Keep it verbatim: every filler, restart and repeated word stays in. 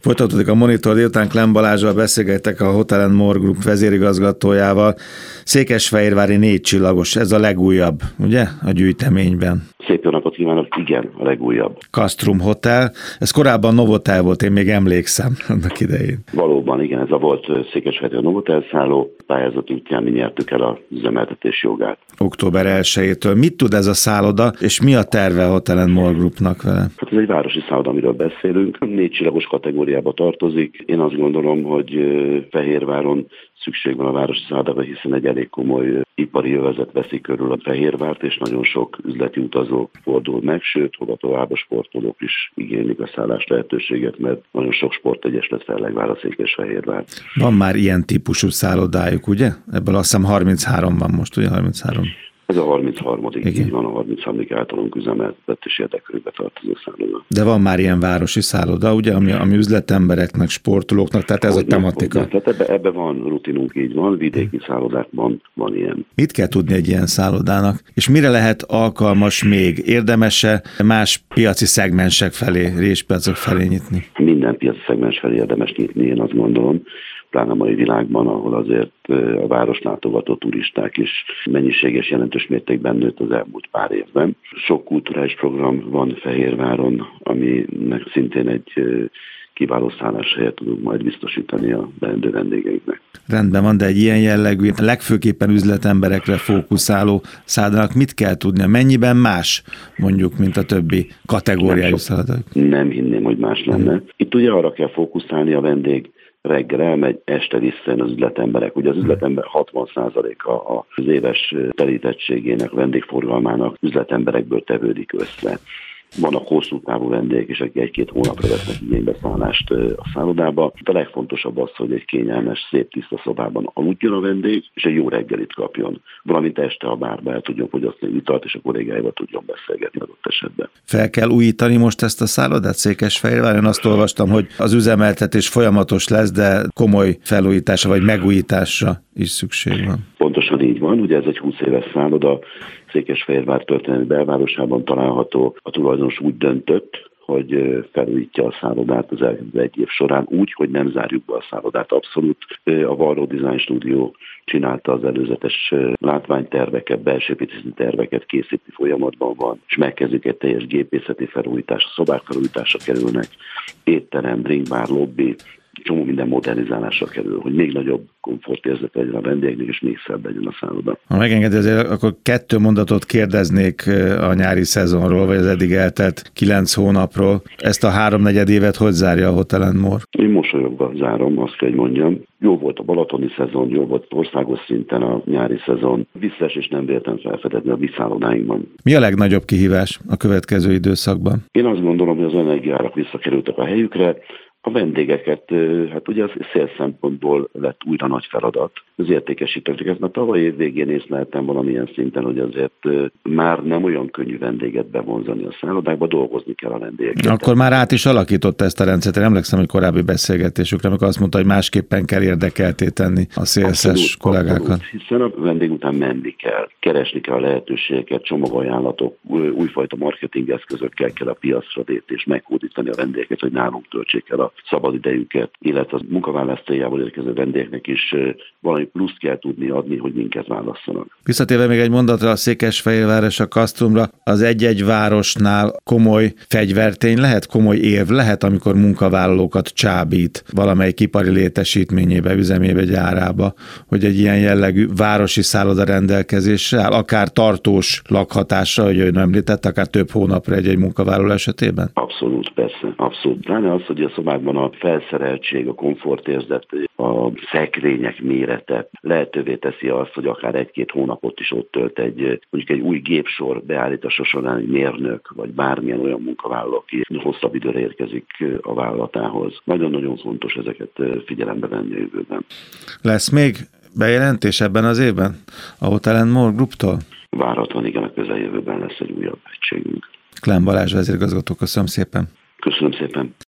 Folytatódik a Monitor délután, Klemm Balázsral beszélgettek, a Hotel and More Group vezérigazgatójával. Székesfehérvári négy csillagos, ez a legújabb, ugye, a gyűjteményben? Szép jó napot kívánok, igen, a legújabb. Castrum Hotel, ez korábban Novotel volt, én még emlékszem annak idején. Valóban, igen, ez a volt Székesfehérvári Novotel szálló, pályázat útján mi nyertük el a üzemeltetés jogát. október elsejétől. Mit tud ez a szálloda, és mi a terve a Hotel and More Groupnak vele? Hát ez egy városi szálloda, amiről beszélünk, négy csillagos kategóriába tartozik. Én azt gondolom, hogy Fehérváron szükség van a városi szállodára, hiszen egy elég komoly ipari övezet veszi körül a Fehérvárt, és nagyon sok üzleti utazó fordul meg, sőt, hova tovább a sportolók is igénylik a szállás lehetőséget, mert nagyon sok sportegyesület fellegvár a Székesfehérvárt. Van már ilyen típusú szállodájuk, ugye? Ebből azt hiszem harminchárom van most, ugye harminchárom? Ez a harmincharmadik így van, a harmincharmadik általunk üzemeltetett és érdeklődbe tartozó szálloda. De van már ilyen városi szálloda, ugye, ami, ami üzletembereknek, sportolóknak, tehát ez hogy a tematika. Nem, tehát ebbe, ebbe van rutinunk, így van, vidéki szállodákban van ilyen. Mit kell tudni egy ilyen szállodának, és mire lehet alkalmas még? Érdemes-e más piaci szegmensek felé, réspiacok felé nyitni? Minden piaci szegmens felé érdemes nyitni, én azt gondolom, pláne a mai világban, ahol azért a város látogató turisták is mennyiséges jelentős mértékben nőtt az elmúlt pár évben. Sok kulturális program van Fehérváron, aminek szintén egy kiváló szálláshelyet tudunk majd biztosítani a beendő vendégeinknek. Rendben van, de egy ilyen jellegű, legfőképpen üzletemberekre fókuszáló szállodának mit kell tudnia? Mennyiben más, mondjuk, mint a többi kategóriájú szállodák? Nem hinném, hogy más lenne. Itt ugye arra kell fókuszálni a vendég, reggel elmegy, este visszajön az üzletemberek. Ugye az üzletember hatvan százaléka az éves telítettségének, vendégforgalmának üzletemberekből tevődik össze. Vannak hosszú távú vendégek is, akik egy-két hónapra vesznek igénybe szállást a szállodába. A legfontosabb az, hogy egy kényelmes, szép, tiszta szobában aludjon a vendég, és egy jó reggelit kapjon. Valamint este a bárba el tudjon fogyasztani italt, és a kollégáival tudjon beszélgetni adott esetben. Fel kell újítani most ezt a szállodát Székesfehérváron? Én azt olvastam, hogy az üzemeltetés folyamatos lesz, de komoly felújításra vagy megújításra is szükség van. Pontosan így van, ugye ez egy húsz éves szálloda, Székesfehérvár történelmi belvárosában található. A tulajdonos úgy döntött, hogy felújítja a szállodát az egy év során úgy, hogy nem zárjuk be a szállodát. Abszolút a Varró Design Studio csinálta az előzetes látványterveket, belsőépítészeti terveket, készíti folyamatban van, és megkezdjük egy teljes gépészeti felújítás, a szobák felújításra kerülnek, étterem, drinkbar, lobby, csomó minden modernizálásra kerül, hogy még nagyobb komfortérzet legyen a vendégnek, és még szebb legyen a szálloda. Ha megengedi, azért akkor kettő mondatot kérdeznék a nyári szezonról, vagy az eddig eltelt kilenc hónapról. Ezt a háromnegyed évet hogy zárja a Hotel and More? Én mosolyogva zárom, azt kell, hogy mondjam. Jó volt a balatoni szezon, jó volt országos szinten a nyári szezon. Visszaesés nem véltem felfedezni a mi szállodáinkban. Mi a legnagyobb kihívás a következő időszakban? Én azt gondolom, hogy az energiárak visszakerültek a helyükre. A vendégeket, hát ugye az szél szempontból lett újra nagy feladat az értékesítőket, mert tavaly év végén észleltem valamilyen szinten, hogy azért már nem olyan könnyű vendéget bevonzani a szállodákba, dolgozni kell a vendégeket. Akkor már át is alakította ezt a rendszert. Én emlékszem, hogy korábbi beszélgetésükre, amikor azt mondta, hogy másképpen kell érdekelté tenni a szélszes kollégákat. Abszolút, hiszen a vendég után menni kell, keresni kell a lehetőségeket, csomagajánlatok, újfajta marketingeszközökkel kell a piacra lépni, és meghódítani a vendégeket, hogy nálunk töltsék el a szabadidejüket, illetve a munkavállás céljából érkező vendégeknek is valami pluszt kell tudni adni, hogy minket válasszanak. Visszatérve még egy mondatra a Székesfehérvár és a Castrumra, az egy-egy városnál komoly fegyvertény lehet, komoly érv lehet, amikor munkavállalókat csábít valamelyik ipari létesítményébe, üzemébe, gyárába, hogy egy ilyen jellegű városi szálloda rendelkezésre áll, akár tartós lakhatásra, hogy ön említett, akár több hónapra egy-egy munkavállaló esetében? Abszolút, persze, abszolút. Pláne az, hogy a szobákban a felszereltség, a komfortérzet, a szekrények mérete lehetővé teszi azt, hogy akár egy-két hónapot is ott tölt egy, mondjuk egy új gépsor beállítása során egy mérnök, vagy bármilyen olyan munkavállaló, aki hosszabb időre érkezik a vállalatához. Nagyon-nagyon fontos ezeket figyelembe venni a jövőben. Lesz még bejelentés ebben az évben a Hotel and More Grouptól? Várhatóan igen, a közeljövőben lesz egy újabb egységünk. Klemm Balázs vezérigazgató, köszönöm szépen. Köszönöm szépen.